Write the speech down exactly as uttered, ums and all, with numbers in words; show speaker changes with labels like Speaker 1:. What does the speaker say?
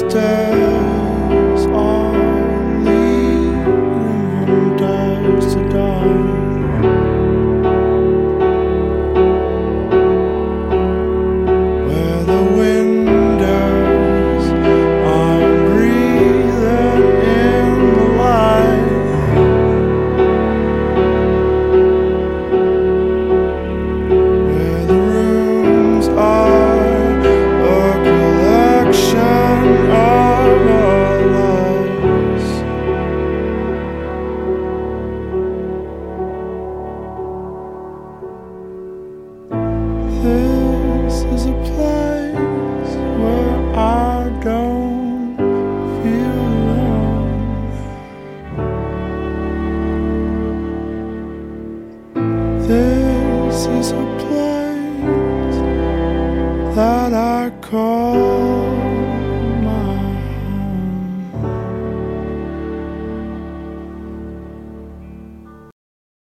Speaker 1: stairs all lead from dusk to dawn. Where the windows are breathing in the light. Where the rooms are a collection of our lives. This is a place where I don't feel alone. This is a place that I call